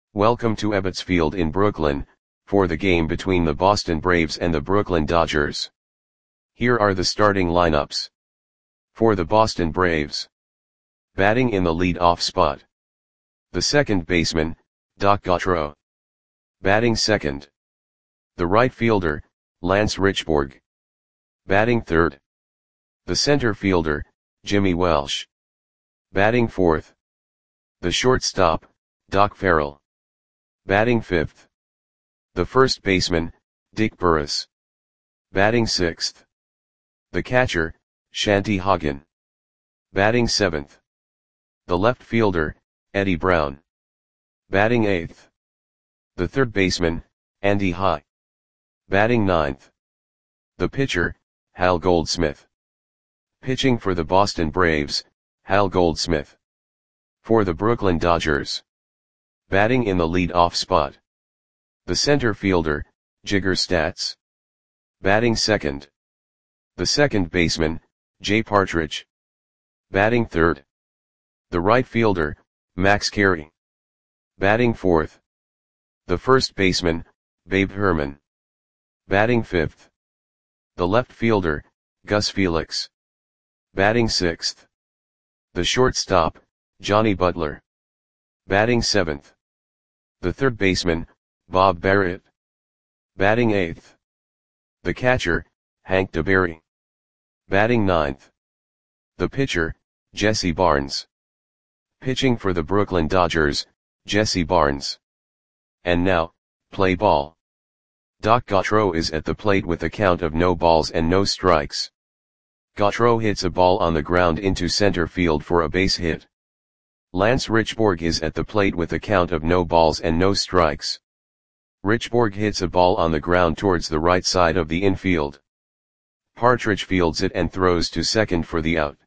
Welcome to Ebbets Field in Brooklyn, for the game between the Boston Braves and the Brooklyn Dodgers. Here are the starting lineups. For the Boston Braves. Batting in the lead-off spot. The second baseman, Doc Gautreaux. Batting second. The right fielder, Lance Richburg. Batting third. The center fielder, Jimmy Welsh. Batting fourth. The shortstop, Doc Farrell. Batting fifth. The first baseman, Dick Burris. Batting sixth. The catcher, Shanty Hagen. Batting seventh. The left fielder, Eddie Brown. Batting eighth. The third baseman, Andy High. Batting ninth. The pitcher, Hal Goldsmith. Pitching for the Boston Braves, Hal Goldsmith. For the Brooklyn Dodgers. Batting in the lead-off spot. The center fielder, Jigger Statz. Batting second. The second baseman, Jay Partridge. Batting third. The right fielder, Max Carey. Batting fourth. The first baseman, Babe Herman. Batting fifth. The left fielder, Gus Felix. Batting sixth. The shortstop, Johnny Butler. Batting seventh. The third baseman, Bob Barrett. Batting eighth. The catcher, Hank DeBerry. Batting ninth. The pitcher, Jesse Barnes. Pitching for the Brooklyn Dodgers, Jesse Barnes. And now, play ball. Doc Gautreaux is at the plate with a count of no balls and no strikes. Gautreaux hits a ball on the ground into center field for a base hit. Lance Richburg is at the plate with a count of no balls and no strikes. Richburg hits a ball on the ground towards the right side of the infield. Partridge fields it and throws to second for the out.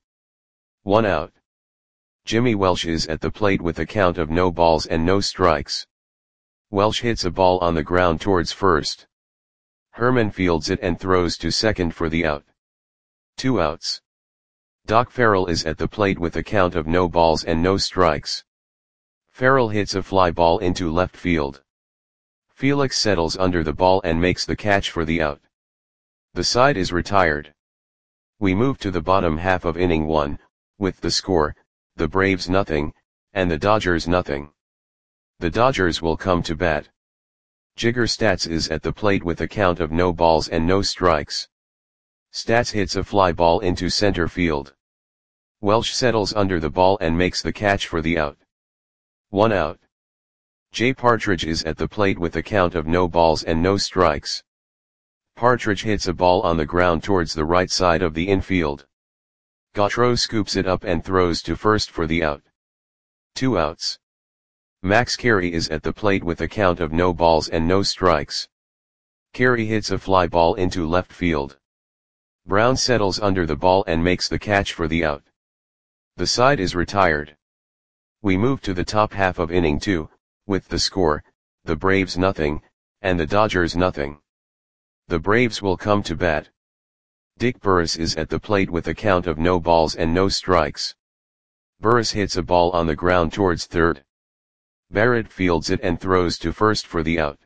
1 out. Jimmy Welsh is at the plate with a count of no balls and no strikes. Welsh hits a ball on the ground towards first. Herman fields it and throws to second for the out. 2 outs. Doc Farrell is at the plate with a count of no balls and no strikes. Farrell hits a fly ball into left field. Felix settles under the ball and makes the catch for the out. The side is retired. We move to the bottom half of inning 1, with the score, the Braves nothing, and the Dodgers nothing. The Dodgers will come to bat. Jigger Statz is at the plate with a count of no balls and no strikes. Statz hits a fly ball into center field. Welsh settles under the ball and makes the catch for the out. 1 out. Jay Partridge is at the plate with a count of no balls and no strikes. Partridge hits a ball on the ground towards the right side of the infield. Gautreaux scoops it up and throws to first for the out. 2 outs. Max Carey is at the plate with a count of no balls and no strikes. Carey hits a fly ball into left field. Brown settles under the ball and makes the catch for the out. The side is retired. We move to the top half of inning 2, with the score, the Braves nothing, and the Dodgers nothing. The Braves will come to bat. Dick Burris is at the plate with a count of no balls and no strikes. Burris hits a ball on the ground towards third. Barrett fields it and throws to first for the out.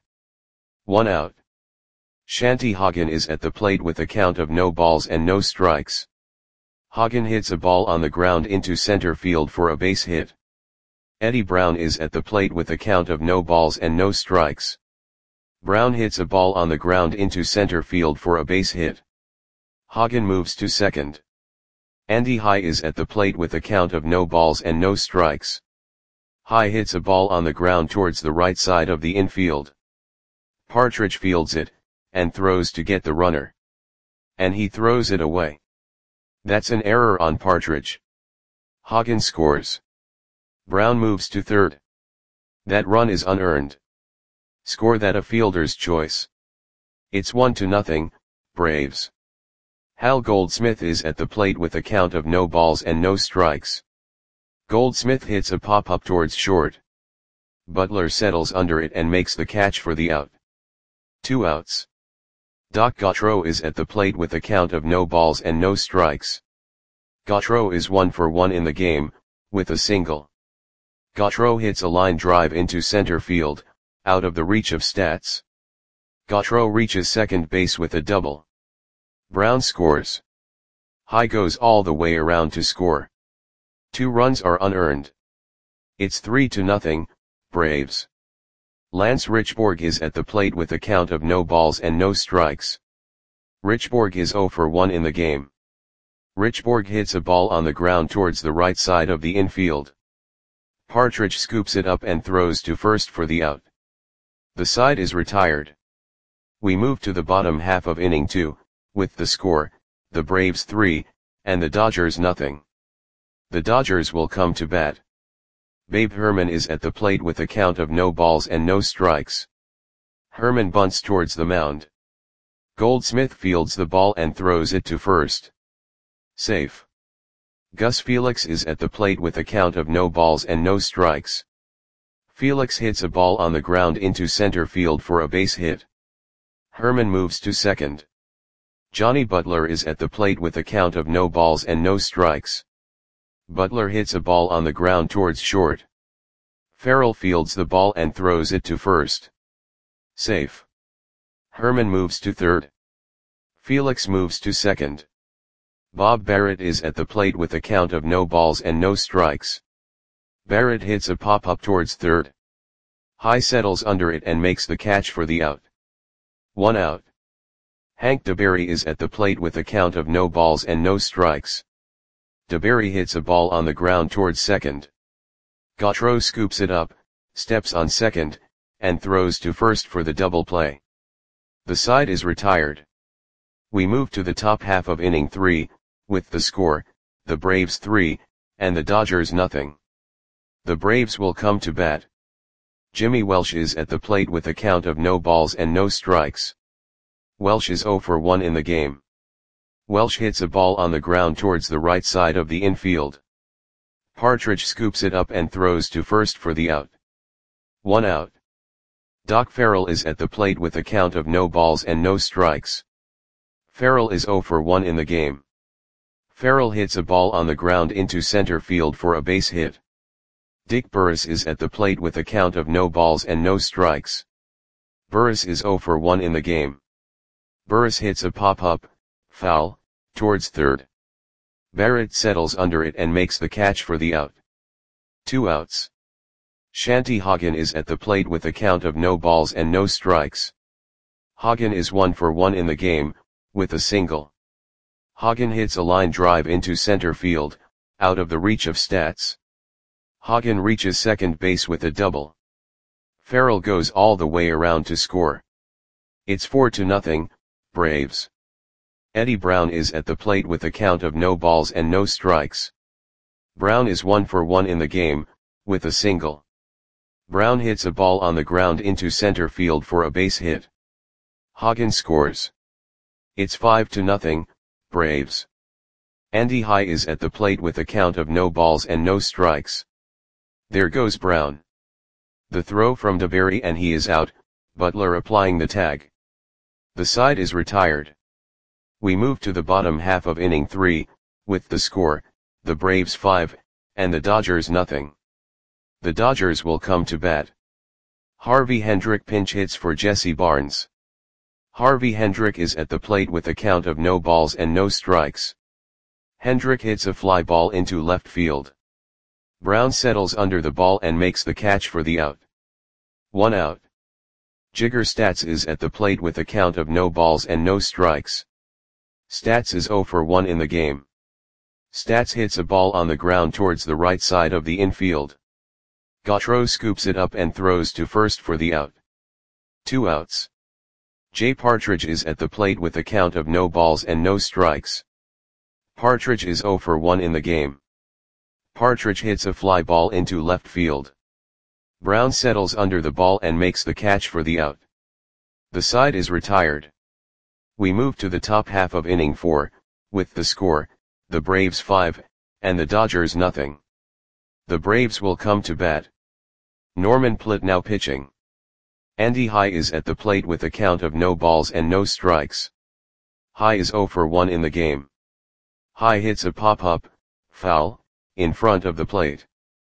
1 out. Shanty Hagen is at the plate with a count of no balls and no strikes. Hagen hits a ball on the ground into center field for a base hit. Eddie Brown is at the plate with a count of no balls and no strikes. Brown hits a ball on the ground into center field for a base hit. Hagen moves to second. Andy High is at the plate with a count of no balls and no strikes. High hits a ball on the ground towards the right side of the infield. Partridge fields it, and throws to get the runner. And he throws it away. That's an error on Partridge. Hagen scores. Brown moves to third. That run is unearned. Score that a fielder's choice. It's 1-0, Braves. Hal Goldsmith is at the plate with a count of no balls and no strikes. Goldsmith hits a pop-up towards short. Butler settles under it and makes the catch for the out. 2 outs. Doc Gautreaux is at the plate with a count of no balls and no strikes. Gautreaux is 1 for 1 in the game, with a single. Gautreaux hits a line drive into center field, out of the reach of Stats. Gautreaux reaches second base with a double. Brown scores. High goes all the way around to score. 2 runs are unearned. It's 3-0, Braves. Lance Richborg is at the plate with a count of no balls and no strikes. Richborg is 0 for 1 in the game. Richborg hits a ball on the ground towards the right side of the infield. Partridge scoops it up and throws to first for the out. The side is retired. We move to the bottom half of inning 2, with the score, the Braves 3, and the Dodgers nothing. The Dodgers will come to bat. Babe Herman is at the plate with a count of no balls and no strikes. Herman bunts towards the mound. Goldsmith fields the ball and throws it to first. Safe. Gus Felix is at the plate with a count of no balls and no strikes. Felix hits a ball on the ground into center field for a base hit. Herman moves to second. Johnny Butler is at the plate with a count of no balls and no strikes. Butler hits a ball on the ground towards short. Farrell fields the ball and throws it to first. Safe. Herman moves to third. Felix moves to second. Bob Barrett is at the plate with a count of no balls and no strikes. Barrett hits a pop-up towards third. High settles under it and makes the catch for the out. 1 out. Hank DeBerry is at the plate with a count of no balls and no strikes. DeBerry hits a ball on the ground towards second. Gautreaux scoops it up, steps on second, and throws to first for the double play. The side is retired. We move to the top half of inning 3, with the score, the Braves 3, and the Dodgers nothing. The Braves will come to bat. Jimmy Welsh is at the plate with a count of no balls and no strikes. Welsh is 0 for 1 in the game. Welsh hits a ball on the ground towards the right side of the infield. Partridge scoops it up and throws to first for the out. 1 out. Doc Farrell is at the plate with a count of no balls and no strikes. Farrell is 0 for 1 in the game. Farrell hits a ball on the ground into center field for a base hit. Dick Burris is at the plate with a count of no balls and no strikes. Burris is 0 for 1 in the game. Burris hits a pop-up, foul, towards third. Barrett settles under it and makes the catch for the out. 2 outs. Shanty Hagen is at the plate with a count of no balls and no strikes. Hagen is 1 for 1 in the game, with a single. Hagen hits a line drive into center field, out of the reach of Stats. Hagen reaches second base with a double. Farrell goes all the way around to score. It's 4-0, Braves. Eddie Brown is at the plate with a count of no balls and no strikes. Brown is 1 for 1 in the game, with a single. Brown hits a ball on the ground into center field for a base hit. Hagen scores. It's 5-0, Braves. Andy High is at the plate with a count of no balls and no strikes. There goes Brown. The throw from DeBerry and he is out, Butler applying the tag. The side is retired. We move to the bottom half of inning 3, with the score, the Braves 5, and the Dodgers nothing. The Dodgers will come to bat. Harvey Hendrick pinch hits for Jesse Barnes. Harvey Hendrick is at the plate with a count of no balls and no strikes. Hendrick hits a fly ball into left field. Brown settles under the ball and makes the catch for the out. 1 out. Jigger Stats is at the plate with a count of no balls and no strikes. Stats is 0 for 1 in the game. Stats hits a ball on the ground towards the right side of the infield. Gautreaux scoops it up and throws to first for the out. 2 outs. Jay Partridge is at the plate with a count of no balls and no strikes. Partridge is 0 for 1 in the game. Partridge hits a fly ball into left field. Brown settles under the ball and makes the catch for the out. The side is retired. We move to the top half of inning 4, with the score, the Braves 5, and the Dodgers nothing. The Braves will come to bat. Norman Plitnow pitching. Andy High is at the plate with a count of no balls and no strikes. High is 0 for 1 in the game. High hits a pop-up, foul, in front of the plate.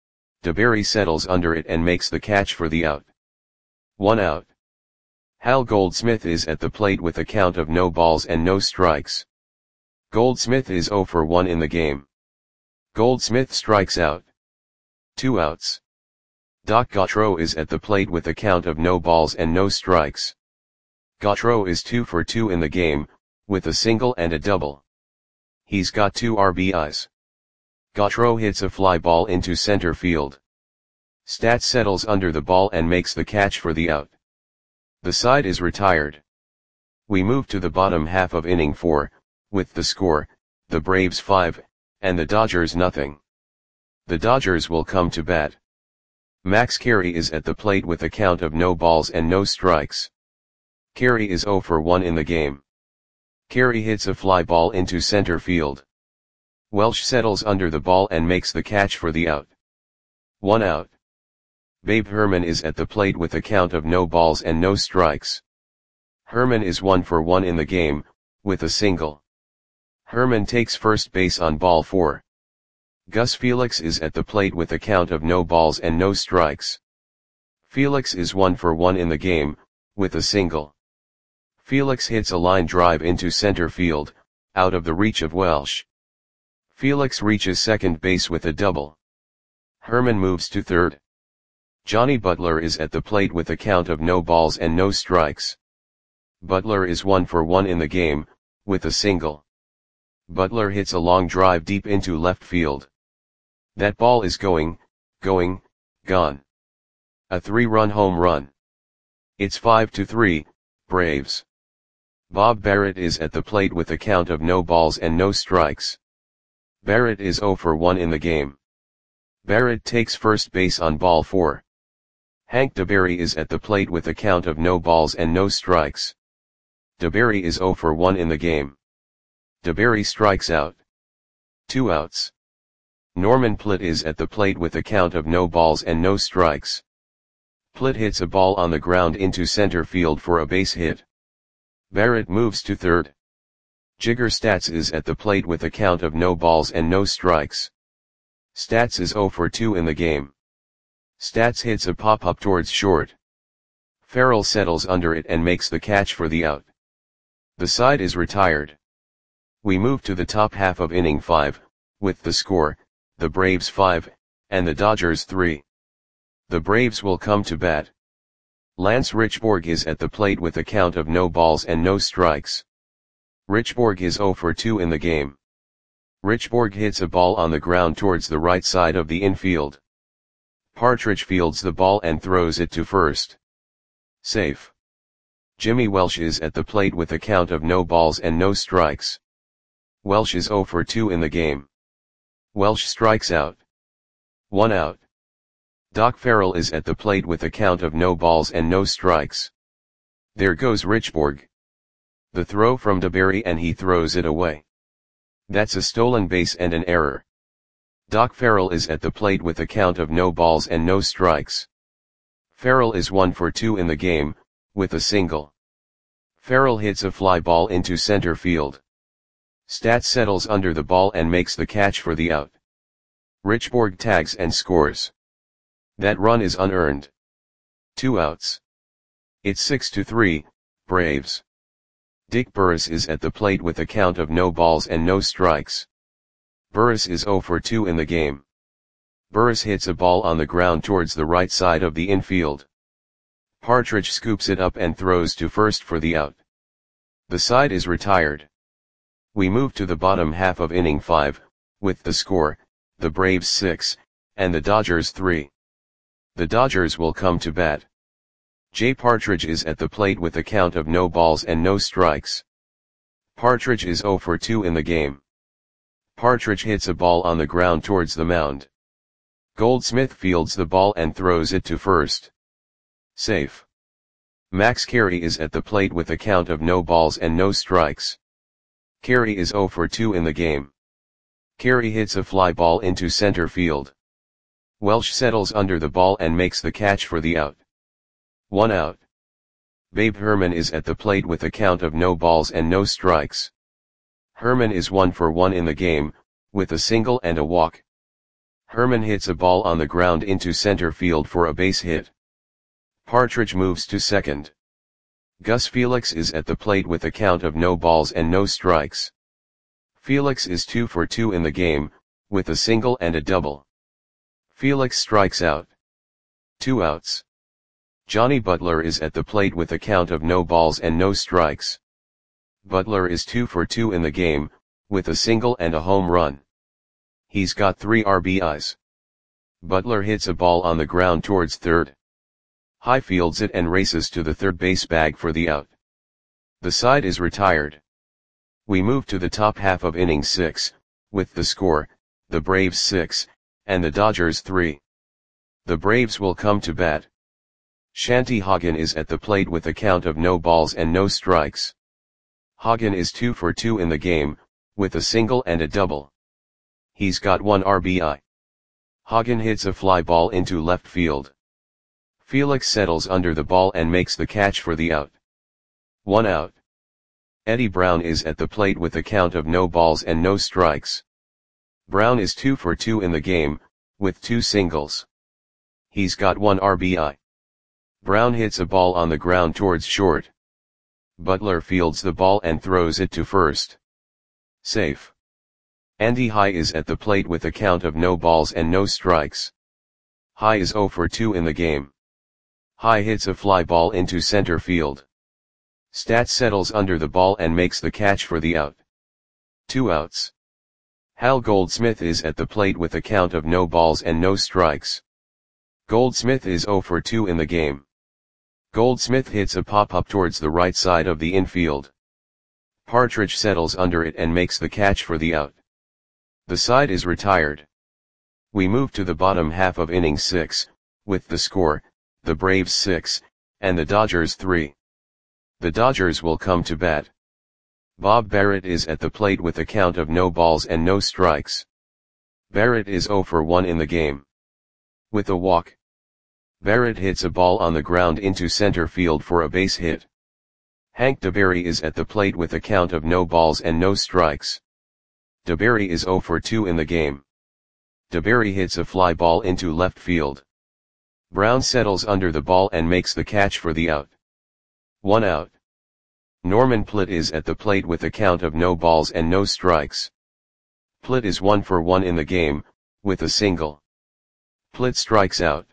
DeBerry settles under it and makes the catch for the out. 1 out. Hal Goldsmith is at the plate with a count of no balls and no strikes. Goldsmith is 0 for 1 in the game. Goldsmith strikes out. 2 outs. Doc Gautreaux is at the plate with a count of no balls and no strikes. Gautreaux is 2 for 2 in the game, with a single and a double. He's got 2 RBIs. Gautreaux hits a fly ball into center field. Stats settles under the ball and makes the catch for the out. The side is retired. We move to the bottom half of inning 4, with the score, the Braves 5, and the Dodgers nothing. The Dodgers will come to bat. Max Carey is at the plate with a count of no balls and no strikes. Carey is 0 for 1 in the game. Carey hits a fly ball into center field. Welsh settles under the ball and makes the catch for the out. 1 out. Babe Herman is at the plate with a count of no balls and no strikes. Herman is 1 for 1 in the game, with a single. Herman takes first base on ball 4. Gus Felix is at the plate with a count of no balls and no strikes. Felix is 1 for 1 in the game, with a single. Felix hits a line drive into center field, out of the reach of Welsh. Felix reaches second base with a double. Herman moves to third. Johnny Butler is at the plate with a count of no balls and no strikes. Butler is 1 for 1 in the game, with a single. Butler hits a long drive deep into left field. That ball is gone. A 3-run home run. It's 5-3, Braves. Bob Barrett is at the plate with a count of no balls and no strikes. Barrett is 0 for 1 in the game. Barrett takes first base on ball 4. Hank DeBerry is at the plate with a count of no balls and no strikes. DeBerry is 0 for 1 in the game. DeBerry strikes out. 2 outs. Norman Plitt is at the plate with a count of no balls and no strikes. Plitt hits a ball on the ground into center field for a base hit. Barrett moves to third. Jigger Stats is at the plate with a count of no balls and no strikes. Stats is 0 for 2 in the game. Stats hits a pop-up towards short. Farrell settles under it and makes the catch for the out. The side is retired. We move to the top half of inning 5, with the score, the Braves 5, and the Dodgers 3. The Braves will come to bat. Lance Richborg is at the plate with a count of no balls and no strikes. Richborg is 0 for 2 in the game. Richborg hits a ball on the ground towards the right side of the infield. Partridge fields the ball and throws it to first. Safe. Jimmy Welsh is at the plate with a count of no balls and no strikes. Welsh is 0 for 2 in the game. Welsh strikes out. 1 out. Doc Farrell is at the plate with a count of no balls and no strikes. There goes Richborg. The throw from DeBerry and he throws it away. That's a stolen base and an error. Doc Farrell is at the plate with a count of no balls and no strikes. Farrell is 1 for 2 in the game, with a single. Farrell hits a fly ball into center field. Stats settles under the ball and makes the catch for the out. Richborg tags and scores. That run is unearned. 2 outs. It's 6-3, Braves. Dick Burris is at the plate with a count of no balls and no strikes. Burris is 0 for 2 in the game. Burris hits a ball on the ground towards the right side of the infield. Partridge scoops it up and throws to first for the out. The side is retired. We move to the bottom half of inning 5, with the score, the Braves 6, and the Dodgers 3. The Dodgers will come to bat. Jay Partridge is at the plate with a count of no balls and no strikes. Partridge is 0 for 2 in the game. Partridge hits a ball on the ground towards the mound. Goldsmith fields the ball and throws it to first. Safe. Max Carey is at the plate with a count of no balls and no strikes. Carey is 0 for 2 in the game. Carey hits a fly ball into center field. Welsh settles under the ball and makes the catch for the out. 1 out. Babe Herman is at the plate with a count of no balls and no strikes. Herman is 1 for 1 in the game, with a single and a walk. Herman hits a ball on the ground into center field for a base hit. Partridge moves to second. Gus Felix is at the plate with a count of no balls and no strikes. Felix is 2 for 2 in the game, with a single and a double. Felix strikes out. 2 outs. Johnny Butler is at the plate with a count of no balls and no strikes. Butler is 2 for 2 in the game, with a single and a home run. He's got 3 RBIs. Butler hits a ball on the ground towards third. High fields it and races to the third base bag for the out. The side is retired. We move to the top half of inning 6, with the score, the Braves 6, and the Dodgers 3. The Braves will come to bat. Shanty Hagen is at the plate with a count of no balls and no strikes. Hagen is 2 for 2 in the game, with a single and a double. He's got 1 RBI. Hagen hits a fly ball into left field. Felix settles under the ball and makes the catch for the out. 1 out. Eddie Brown is at the plate with a count of no balls and no strikes. Brown is 2 for 2 in the game, with 2 singles. He's got 1 RBI. Brown hits a ball on the ground towards short. Butler fields the ball and throws it to first. Safe. Andy High is at the plate with a count of no balls and no strikes. High is 0 for 2 in the game. High hits a fly ball into center field. Stats settles under the ball and makes the catch for the out. 2 outs. Hal Goldsmith is at the plate with a count of no balls and no strikes. Goldsmith is 0 for 2 in the game. Goldsmith hits a pop-up towards the right side of the infield. Partridge settles under it and makes the catch for the out. The side is retired. We move to the bottom half of inning 6, with the score, the Braves 6, and the Dodgers 3. The Dodgers will come to bat. Bob Barrett is at the plate with a count of no balls and no strikes. Barrett is 0 for 1 in the game. With a walk. Barrett hits a ball on the ground into center field for a base hit. Hank DeBerry is at the plate with a count of no balls and no strikes. DeBerry is 0 for 2 in the game. DeBerry hits a fly ball into left field. Brown settles under the ball and makes the catch for the out. 1 out. Norman Plitt is at the plate with a count of no balls and no strikes. Plitt is 1 for 1 in the game, with a single. Plitt strikes out.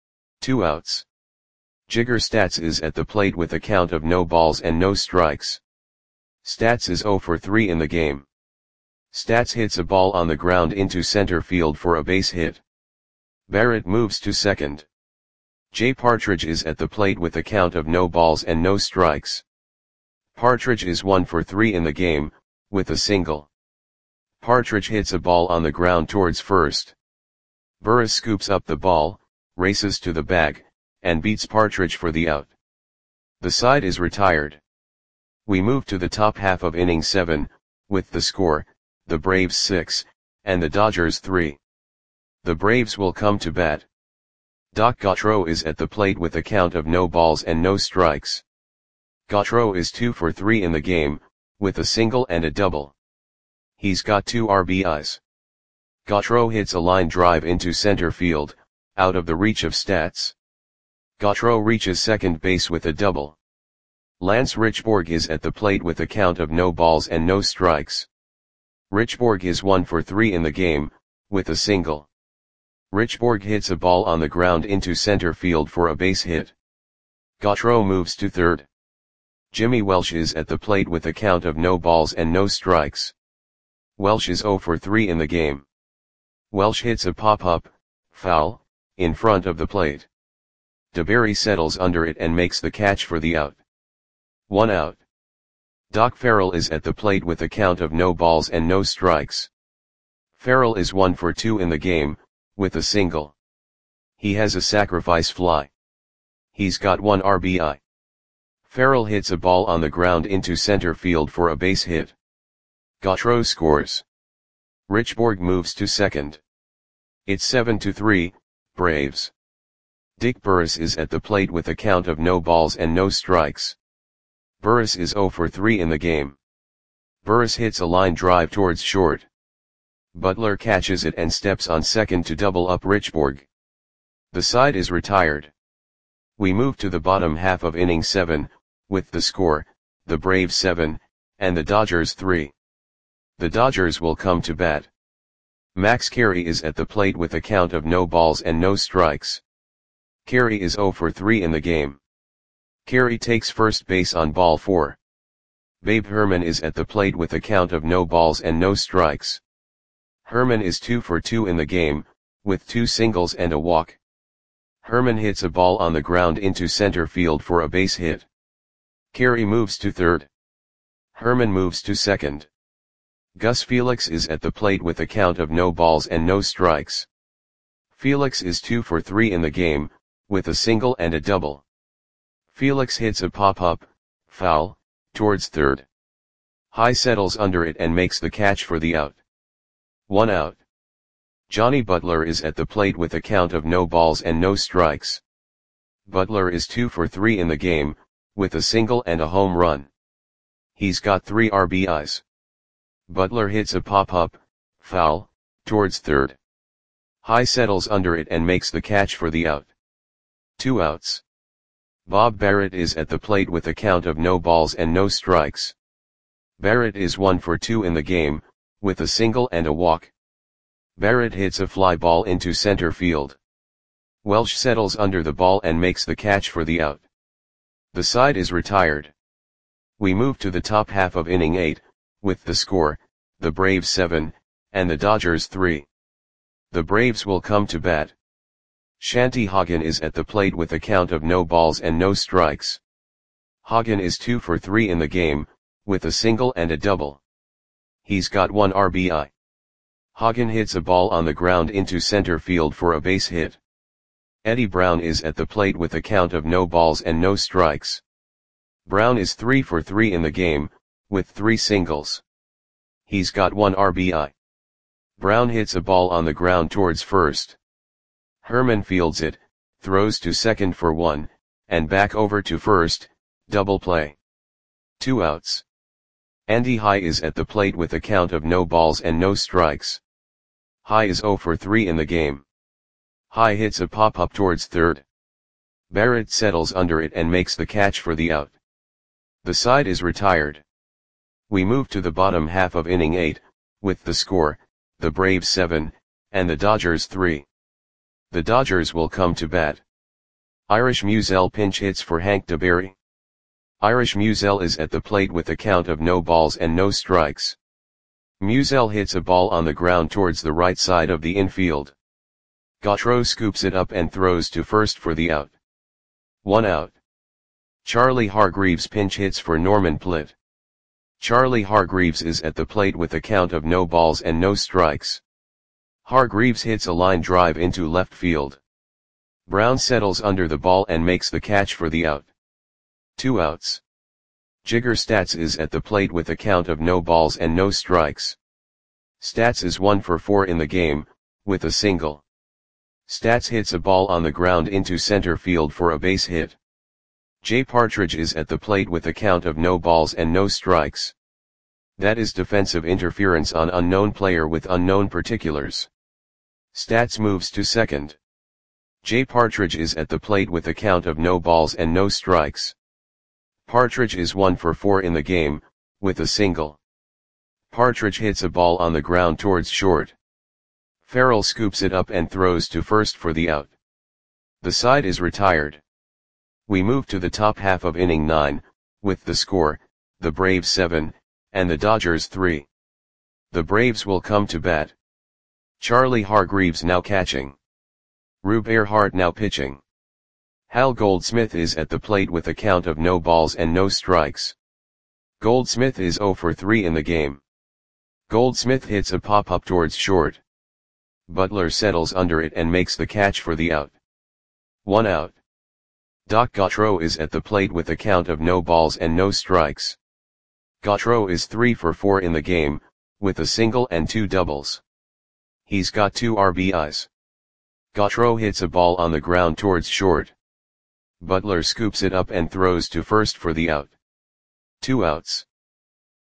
2 outs. Jigger Stats is at the plate with a count of no balls and no strikes. Stats is 0 for 3 in the game. Stats hits a ball on the ground into center field for a base hit. Barrett moves to second. Jay Partridge is at the plate with a count of no balls and no strikes. Partridge is 1 for 3 in the game, with a single. Partridge hits a ball on the ground towards first. Burris scoops up the ball, races to the bag, and beats Partridge for the out. The side is retired. We move to the top half of inning 7, with the score, the Braves 6, and the Dodgers 3. The Braves will come to bat. Doc Gautreaux is at the plate with a count of no balls and no strikes. Gautreaux is 2 for 3 in the game, with a single and a double. He's got 2 RBIs. Gautreaux hits a line drive into center field, out of the reach of Stats. Gautreaux reaches second base with a double. Lance Richborg is at the plate with a count of no balls and no strikes. Richborg is 1 for 3 in the game, with a single. Richborg hits a ball on the ground into center field for a base hit. Gautreaux moves to third. Jimmy Welsh is at the plate with a count of no balls and no strikes. Welsh is 0 for 3 in the game. Welsh hits a pop-up, foul, in front of the plate. DeBerry settles under it and makes the catch for the out. 1 out. Doc Farrell is at the plate with a count of no balls and no strikes. Farrell is 1 for 2 in the game, with a single. He has a sacrifice fly. He's got 1 RBI. Farrell hits a ball on the ground into center field for a base hit. Gautreaux scores. Richborg moves to second. It's 7-3, Braves. Dick Burris is at the plate with a count of no balls and no strikes. Burris is 0 for 3 in the game. Burris hits a line drive towards short. Butler catches it and steps on second to double up Richborg. The side is retired. We move to the bottom half of inning 7, with the score, the Braves 7, and the Dodgers 3. The Dodgers will come to bat. Max Carey is at the plate with a count of no balls and no strikes. Carey is 0 for 3 in the game. Carey takes first base on ball 4. Babe Herman is at the plate with a count of no balls and no strikes. Herman is 2 for 2 in the game, with 2 singles and a walk. Herman hits a ball on the ground into center field for a base hit. Carey moves to third. Herman moves to second. Gus Felix is at the plate with a count of no balls and no strikes. Felix is 2 for 3 in the game, with a single and a double. Felix hits a pop-up, foul, towards third. High settles under it and makes the catch for the out. 1 out. Johnny Butler is at the plate with a count of no balls and no strikes. Butler is 2 for 3 in the game, with a single and a home run. He's got 3 RBIs. Butler hits a pop-up, foul, towards third. High settles under it and makes the catch for the out. 2 outs. Bob Barrett is at the plate with a count of no balls and no strikes. Barrett is 1 for 2 in the game, with a single and a walk. Barrett hits a fly ball into center field. Welsh settles under the ball and makes the catch for the out. The side is retired. We move to the top half of inning 8, with the score, the Braves 7, and the Dodgers 3. The Braves will come to bat. Shanty Hagen is at the plate with a count of no balls and no strikes. Hagen is 2 for 3 in the game, with a single and a double. He's got 1 RBI. Hagen hits a ball on the ground into center field for a base hit. Eddie Brown is at the plate with a count of no balls and no strikes. Brown is 3 for 3 in the game, with 3 singles. He's got 1 RBI. Brown hits a ball on the ground towards first. Herman fields it, throws to second for 1, and back over to first, double play. 2 outs. Andy High is at the plate with a count of no balls and no strikes. High is 0 for 3 in the game. High hits a pop-up towards third. Barrett settles under it and makes the catch for the out. The side is retired. We move to the bottom half of inning 8, with the score, the Braves 7, and the Dodgers 3. The Dodgers will come to bat. Irish Musial pinch hits for Hank DeBerry. Irish Musial is at the plate with a count of no balls and no strikes. Musial hits a ball on the ground towards the right side of the infield. Gautreau scoops it up and throws to first for the out. 1 out. Charlie Hargreaves pinch hits for Norman Plitt. Charlie Hargreaves is at the plate with a count of no balls and no strikes. Hargreaves hits a line drive into left field. Brown settles under the ball and makes the catch for the out. 2 outs. Jigger Stats is at the plate with a count of no balls and no strikes. Stats is 1 for 4 in the game, with a single. Stats hits a ball on the ground into center field for a base hit. Jay Partridge is at the plate with a count of no balls and no strikes. That is defensive interference on unknown player with unknown particulars. Stats moves to second. Jay Partridge is at the plate with a count of no balls and no strikes. Partridge is 1 for 4 in the game, with a single. Partridge hits a ball on the ground towards short. Farrell scoops it up and throws to first for the out. The side is retired. We move to the top half of inning 9, with the score, the Braves 7, and the Dodgers 3. The Braves will come to bat. Charlie Hargreaves now catching. Rube Earhart now pitching. Hal Goldsmith is at the plate with a count of no balls and no strikes. Goldsmith is 0 for 3 in the game. Goldsmith hits a pop-up towards short. Butler settles under it and makes the catch for the out. 1 out. Doc Gautreau is at the plate with a count of no balls and no strikes. Gautreau is 3 for 4 in the game, with a single and 2 doubles. He's got 2 RBIs. Gautreau hits a ball on the ground towards short. Butler scoops it up and throws to first for the out. 2 outs.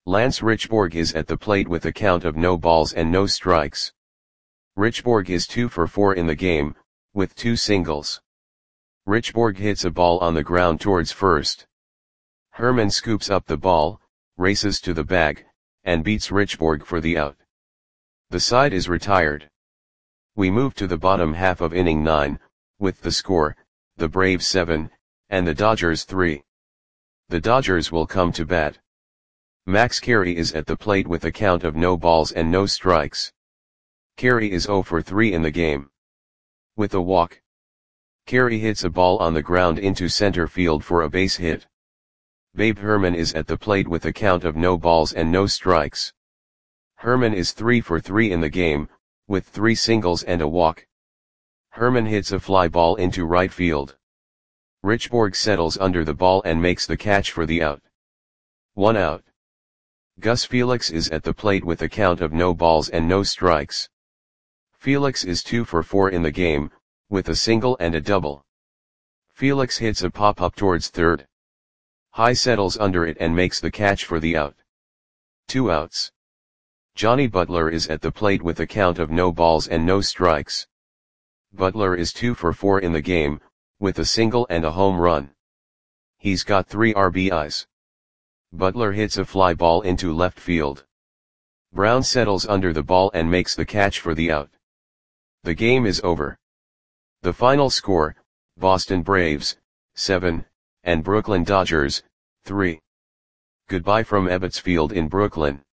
Lance Richborg is at the plate with a count of no balls and no strikes. Richborg is 2 for 4 in the game, with 2 singles. Richborg hits a ball on the ground towards first. Herman scoops up the ball, races to the bag, and beats Richborg for the out. The side is retired. We move to the bottom half of inning 9, with the score, the Braves 7, and the Dodgers 3. The Dodgers will come to bat. Max Carey is at the plate with a count of no balls and no strikes. Carey is 0 for 3 in the game. With a walk, Carey hits a ball on the ground into center field for a base hit. Babe Herman is at the plate with a count of no balls and no strikes. Herman is 3 for 3 in the game, with 3 singles and a walk. Herman hits a fly ball into right field. Richborg settles under the ball and makes the catch for the out. 1 out. Gus Felix is at the plate with a count of no balls and no strikes. Felix is 2 for 4 in the game, with a single and a double. Felix hits a pop-up towards third. High settles under it and makes the catch for the out. 2 outs. Johnny Butler is at the plate with a count of no balls and no strikes. Butler is 2 for 4 in the game, with a single and a home run. He's got 3 RBIs. Butler hits a fly ball into left field. Brown settles under the ball and makes the catch for the out. The game is over. The final score, Boston Braves, 7, and Brooklyn Dodgers, 3. Goodbye from Ebbets Field in Brooklyn.